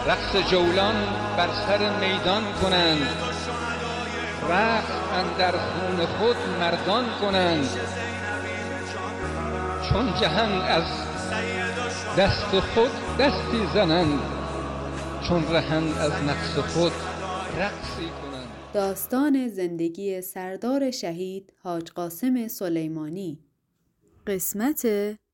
رقص جولان بر سر میدان کنند، رقص اندر خون خود مردان کنند. چون جهان از دست خود دستی زنند، چون رهند از نفس خود رقصی کنند. داستان زندگی سردار شهید حاج قاسم سلیمانی، قسمت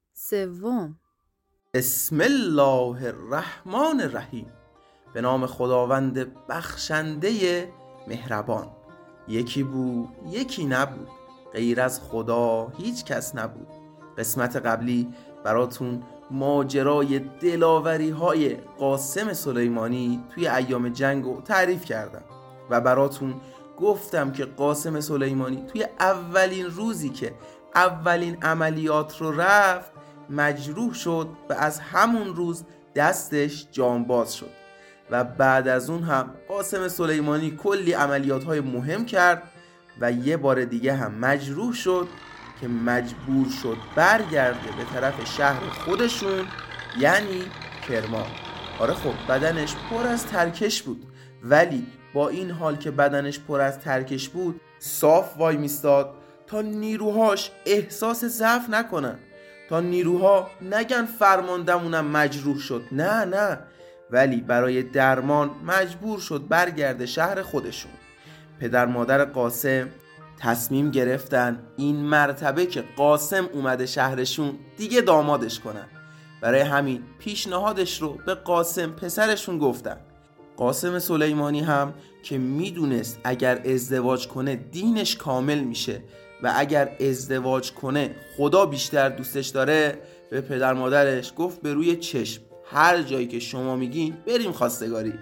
سوم. بسم الله الرحمن الرحیم. به نام خداوند بخشنده مهربان. یکی بود یکی نبود، غیر از خدا هیچ کس نبود. قسمت قبلی براتون ماجرای دلاوری های قاسم سلیمانی توی ایام جنگو تعریف کردم و براتون گفتم که قاسم سلیمانی توی اولین روزی که اولین عملیات رو رفت مجروح شد و از همون روز دستش جانباز شد و بعد از اون هم قاسم سلیمانی کلی عملیات‌های مهم کرد و یه بار دیگه هم مجروح شد که مجبور شد برگرده به طرف شهر خودشون، یعنی کرمان. آره خب بدنش پر از ترکش بود، ولی با این حال که بدنش پر از ترکش بود صاف وای میستاد تا نیروهاش احساس ضعف نکنن، تا نیروها نگن فرماندمونم مجروح شد. نه، ولی برای درمان مجبور شد برگرده شهر خودشون. پدر مادر قاسم تصمیم گرفتن این مرتبه که قاسم اومده شهرشون دیگه دامادش کنن. برای همین پیشنهادش رو به قاسم پسرشون گفتن. قاسم سلیمانی هم که میدونست اگر ازدواج کنه دینش کامل میشه و اگر ازدواج کنه خدا بیشتر دوستش داره، به پدر مادرش گفت به روی چشم، هر جایی که شما میگین بریم خواستگاری.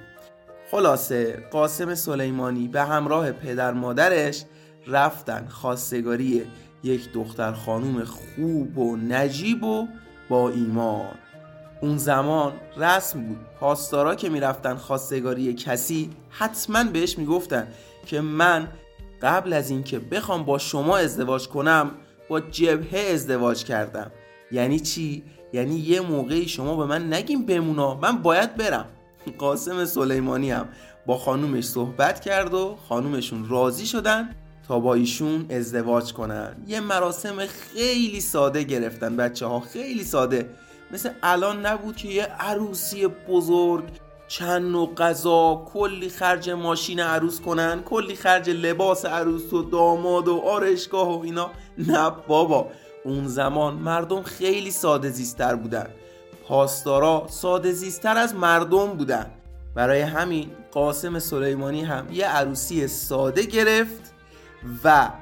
خلاصه قاسم سلیمانی به همراه پدر مادرش رفتن خواستگاری یک دختر خانوم خوب و نجیب و با ایمان. اون زمان رسم بود پاسدارا که میرفتن خواستگاری کسی حتما بهش میگفتن که من قبل از این که بخوام با شما ازدواج کنم با جبهه ازدواج کردم. یعنی چی؟ یعنی یه موقعی شما به من نگیم بمونا، من باید برم. قاسم سلیمانی هم با خانومش صحبت کرد و خانومشون راضی شدن تا با ایشون ازدواج کنن. یه مراسم خیلی ساده گرفتن بچه ها، خیلی ساده، مثل الان نبود که یه عروسی بزرگ، چند نوع غذا، کلی خرج ماشین عروس کنن، کلی خرج لباس عروس و داماد و آرایشگاه و اینا. نه بابا، اون زمان مردم خیلی ساده زیستر بودن، پاسدارا ساده زیستر از مردم بودن. برای همین قاسم سلیمانی هم یه عروسی ساده گرفت و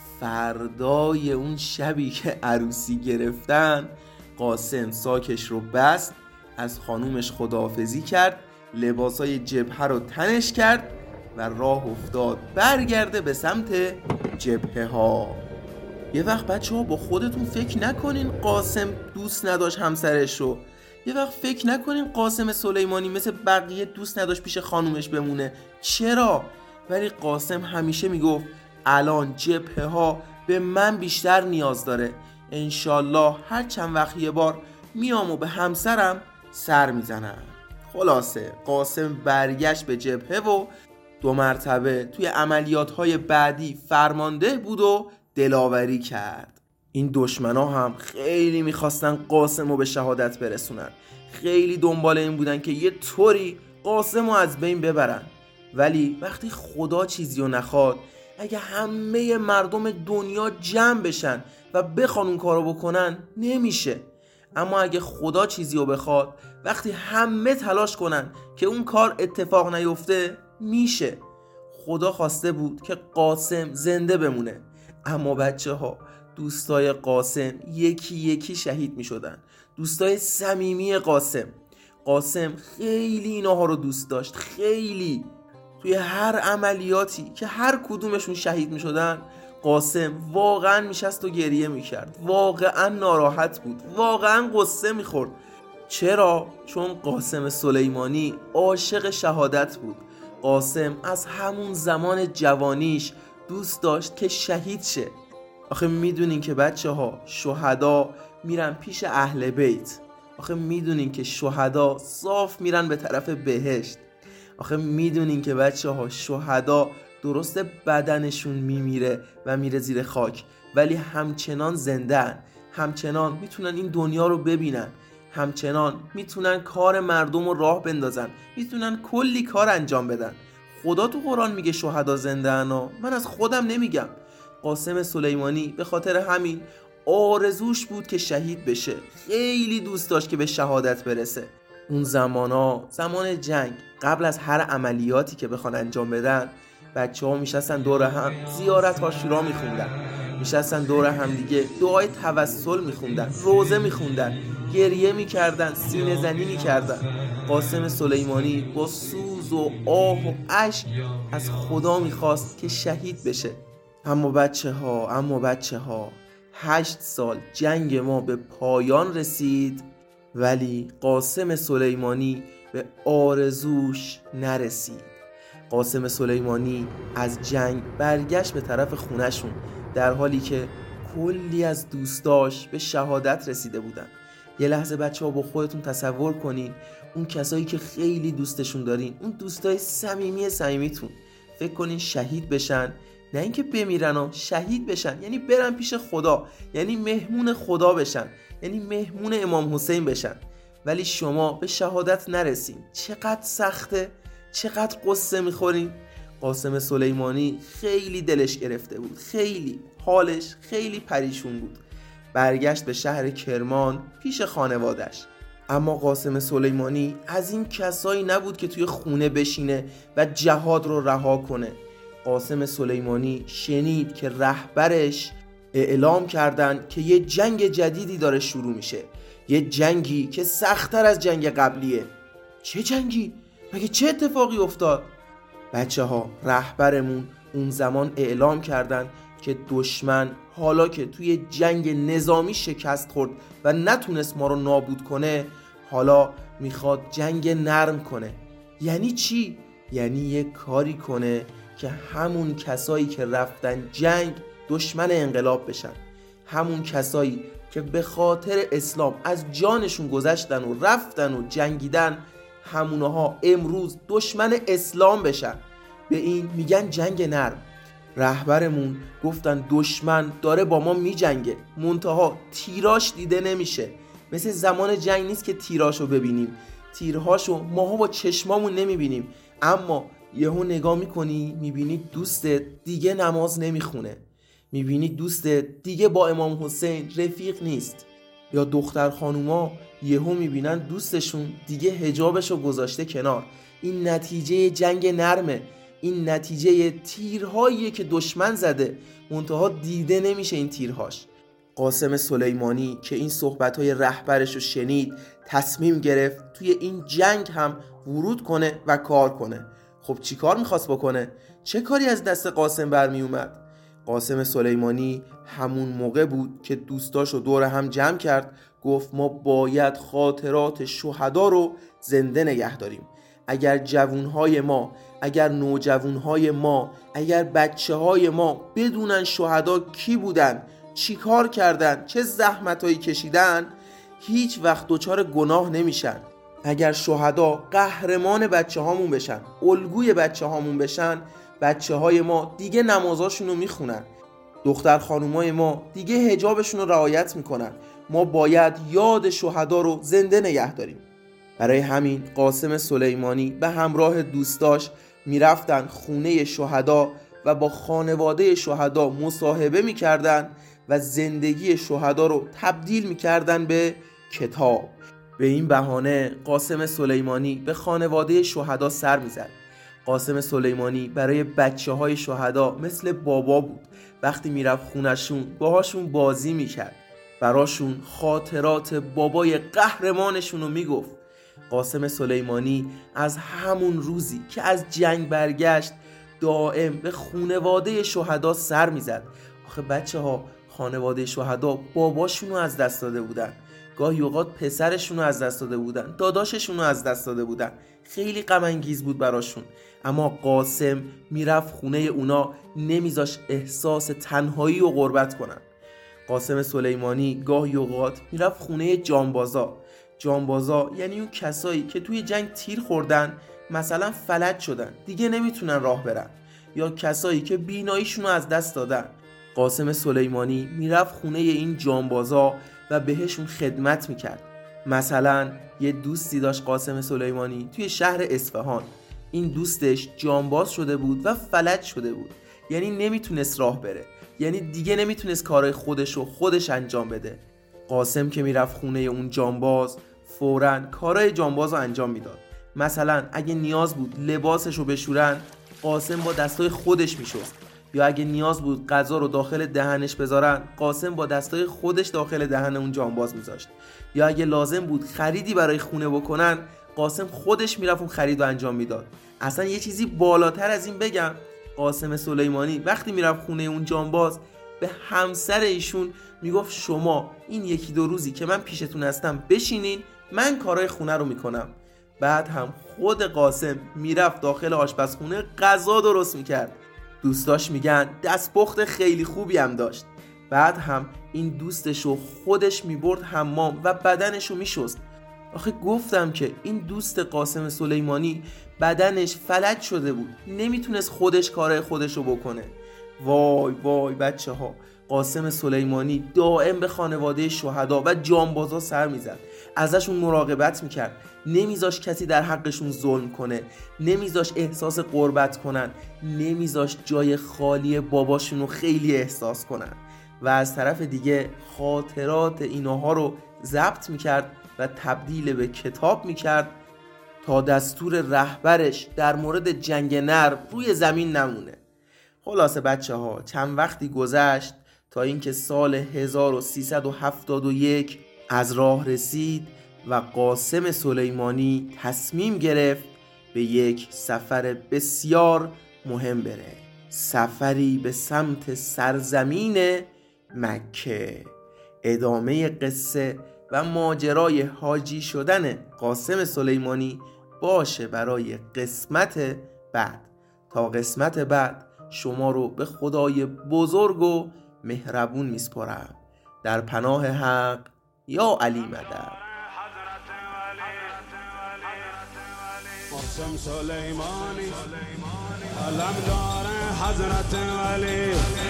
فردای اون شبی که عروسی گرفتن قاسم ساکش رو بست، از خانومش خداحافظی کرد، لباسای جبهه رو تنش کرد و راه افتاد برگرده به سمت جبهه ها. یه وقت بچه ها با خودتون فکر نکنین قاسم دوست نداشت همسرش رو. یه وقت فکر نکنین قاسم سلیمانی مثل بقیه دوست نداشت پیش خانومش بمونه. چرا؟ ولی قاسم همیشه میگفت الان جبهه ها به من بیشتر نیاز داره، انشالله هر چند وقت یه بار میام و به همسرم سر میزنم. خلاصه قاسم برگشت به جبهه و 2 مرتبه توی عملیات‌های بعدی فرمانده بود و دلاوری کرد. این دشمنا هم خیلی میخواستن قاسم رو به شهادت برسونن، خیلی دنبال این بودن که یه طوری قاسم رو از بین ببرن. ولی وقتی خدا چیزی رو نخواد، اگه همه مردم دنیا جمع بشن و بخوان اون کارو بکنن نمیشه. اما اگه خدا چیزی رو بخواد، وقتی همه تلاش کنن که اون کار اتفاق نیفته میشه. خدا خواسته بود که قاسم زنده بمونه، اما بچه ها دوستای قاسم یکی یکی شهید می شدن. دوستای صمیمی قاسم خیلی اینها رو دوست داشت، خیلی. توی هر عملیاتی که هر کدومشون شهید می شدن قاسم واقعا میشست و گریه می کرد، واقعا ناراحت بود، واقعا قصه می خورد. چرا؟ چون قاسم سلیمانی عاشق شهادت بود. قاسم از همون زمان جوانیش دوست داشت که شهید شه. آخه میدونین که بچه ها شهدا میرن پیش اهل بیت. آخه میدونین که شهدا صاف میرن به طرف بهشت. آخه میدونین که بچه ها شهدا درسته بدنشون میمیره و میره زیر خاک، ولی همچنان زنده‌ان، همچنان میتونن این دنیا رو ببینن، همچنان میتونن کار مردم رو راه بندازن، میتونن کلی کار انجام بدن. خدا تو قرآن میگه شهدا زنده‌ان، من از خودم نمیگم. قاسم سلیمانی به خاطر همین آرزوش بود که شهید بشه، خیلی دوست داشت که به شهادت برسه. اون زمان جنگ، قبل از هر عملیاتی که بخوان انجام بدن، بچه ها میشستن دور هم زیارت عاشورا میخوندن، میشستن دور هم دیگه دعای توسل میخوندن، روزه میخوندن، گریه میکردن، سینه زنی میکردن. قاسم سلیمانی با سوز و آه و اشک از خدا میخواست که شهید بشه. اما بچه ها 8 سال جنگ ما به پایان رسید، ولی قاسم سلیمانی به آرزوش نرسید. قاسم سلیمانی از جنگ برگشت به طرف خونه‌شون، در حالی که کلی از دوستاش به شهادت رسیده بودن. یه لحظه بچه‌ها با خودتون تصور کنین اون کسایی که خیلی دوستشون دارین، اون دوستای صمیمیتون، فکر کنین شهید بشن، نه اینکه بمیرن و شهید بشن، یعنی برن پیش خدا، یعنی مهمون خدا بشن، یعنی مهمون امام حسین بشن، ولی شما به شهادت نرسین. چقدر سخته، چقدر قصه میخورین. قاسم سلیمانی خیلی دلش گرفته بود، خیلی حالش خیلی پریشون بود. برگشت به شهر کرمان پیش خانوادش. اما قاسم سلیمانی از این کسایی نبود که توی خونه بشینه و جهاد رو رها کنه. قاسم سلیمانی شنید که رهبرش اعلام کردن که یه جنگ جدیدی داره شروع میشه، یه جنگی که سخت‌تر از جنگ قبلیه. چه جنگی؟ مگه چه اتفاقی افتاد؟ بچه ها، رهبرمون اون زمان اعلام کردن که دشمن حالا که توی جنگ نظامی شکست خورد و نتونست ما رو نابود کنه، حالا میخواد جنگ نرم کنه. یعنی چی؟ یعنی یه کاری کنه که همون کسایی که رفتن جنگ دشمن انقلاب بشن، همون کسایی که به خاطر اسلام از جانشون گذشتن و رفتن و جنگیدن، همونها امروز دشمن اسلام بشن. به این میگن جنگ نرم. رهبرمون گفتن دشمن داره با ما میجنگه، منتها تیراش دیده نمیشه. مثل زمان جنگ نیست که تیراشو ببینیم، تیرهاشو ماها با چشمامون نمیبینیم، اما یهو نگاه میکنی میبینی دوستت دیگه نماز نمیخونه، میبینی دوستت دیگه با امام حسین رفیق نیست، یا دختر خانوما یهو میبینن دوستشون دیگه حجابشو گذاشته کنار. این نتیجه جنگ نرمه، این نتیجه تیرهاییه که دشمن زده، منتها دیده نمیشه این تیرهاش. قاسم سلیمانی که این صحبتهای رهبرشو شنید، تصمیم گرفت توی این جنگ هم ورود کنه و کار کنه. خب چی کار میخواست بکنه؟ چه کاری از دست قاسم برمی اومد؟ قاسم سلیمانی همون موقع بود که دوستاشو دور هم جمع کرد، گفت ما باید خاطرات شهدا رو زنده نگه داریم. اگر جوانهای ما، اگر نوجوانهای ما، اگر بچه‌های ما بدونن شهدا کی بودن، چی کار کردن، چه زحمتایی کشیدن، هیچ وقت دچار گناه نمیشن. اگر شهدا قهرمان بچه هامون بشن، الگوی بچه هامون بشن، بچه های ما دیگه نمازاشون رو میخونن، دختر خانومای ما دیگه حجابشون رو رعایت میکنن. ما باید یاد شهدا رو زنده نگه داریم. برای همین قاسم سلیمانی به همراه دوستاش میرفتن خونه شهدا و با خانواده شهدا مصاحبه میکردن و زندگی شهدا رو تبدیل میکردن به کتاب. به این بهانه قاسم سلیمانی به خانواده شهدا سر میزد. قاسم سلیمانی برای بچه‌های شهدا مثل بابا بود. وقتی میرفت خونشون باهاشون بازی میکرد، براشون خاطرات بابای قهرمانشون رو میگفت. قاسم سلیمانی از همون روزی که از جنگ برگشت دائم به خانواده شهدا سر میزد. آخه بچه ها، خانواده شهدا باباشون رو از دست داده بودن، گاهی اوقات پسرشون رو از دست داده بودن، داداششون رو از دست داده بودن. خیلی غم انگیز بود براشون. اما قاسم میرفت خونه اونا، نمیذاش احساس تنهایی و غربت کنن. قاسم سلیمانی گاهی اوقات میرفت خونه جانبازا. جانبازا یعنی اون کسایی که توی جنگ تیر خوردن، مثلا فلج شدن، دیگه نمیتونن راه برن، یا کسایی که بیناییشون رو از دست دادن. قاسم سلیمانی میرفت خونه این جانبازا و بهشون خدمت میکرد. مثلا یه دوستی داشت قاسم سلیمانی توی شهر اصفهان. این دوستش جانباز شده بود و فلج شده بود، یعنی نمیتونست راه بره، یعنی دیگه نمیتونست کارهای خودش انجام بده. قاسم که میرفت خونه اون جانباز، فوراً کارهای جانباز رو انجام میداد. مثلا اگه نیاز بود لباسش رو بشورن، قاسم با دستای خودش میشست، یا اگه نیاز بود غذا رو داخل دهنش بذارن، قاسم با دستای خودش داخل دهن اون جانباز میذاشت، یا اگه لازم بود خریدی برای خونه بکنن، قاسم خودش میرفت اون خرید رو انجام میداد. اصلا یه چیزی بالاتر از این بگم، قاسم سلیمانی وقتی میرفت خونه اون جانباز به همسر ایشون میگفت شما این 1-2 روزی که من پیشتون هستم بشینین، من کارهای خونه رو میکنم. بعد هم خود قاسم میرفت داخل آشپزخونه غذا درست میکرد. دوستاش میگن دستپخت خیلی خوبی هم داشت. بعد هم این دوستشو خودش میبرد حمام و بدنشو میشست. آخه گفتم که این دوست قاسم سلیمانی بدنش فلج شده بود، نمیتونست خودش کارهای خودشو بکنه. وای وای بچه ها، قاسم سلیمانی دائم به خانواده شهدا و جانبازا سر میزد، ازشون مراقبت میکرد، نمیذاش کسی در حقشون ظلم کنه، نمیذاش احساس غربت کنن، نمیذاش جای خالی باباشونو خیلی احساس کنن. و از طرف دیگه خاطرات اینها رو ضبط میکرد و تبدیل به کتاب میکرد تا دستور رهبرش در مورد جنگ نر روی زمین نمونه. خلاصه بچه ها، چند وقتی گذشت تا اینکه سال 1371 از راه رسید و قاسم سلیمانی تصمیم گرفت به یک سفر بسیار مهم بره، سفری به سمت سرزمین مکه. ادامه قصه و ماجرای حاجی شدن قاسم سلیمانی باشه برای قسمت بعد. تا قسمت بعد شما رو به خدای بزرگ و مهربون میسپارم. در پناه حق، یا علی مدد. قاسم سلیمانی علم داره حضرت علی،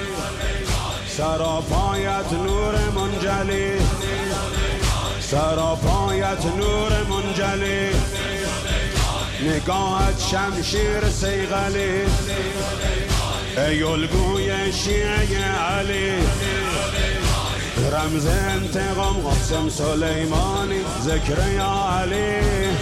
سراپایت نور منجلی، سراپایت نور منجلی، نگاهت شمشیر صیقلی، ای الگوی شیعه علی، رمز انتقام قاسم سلیمانی، ذکر یا علی،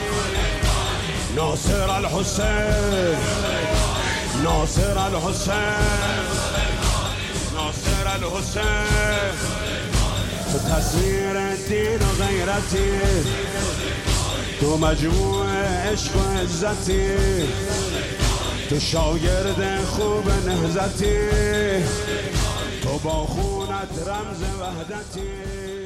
ناصر الحسین، ناصر الحسین، ناصر الحسین، تو تصویر دین و غیرتی، تو مجموع عشق و عزتی، تو شاگرد خوب نهضتی، تو با خونت رمز وحدتی.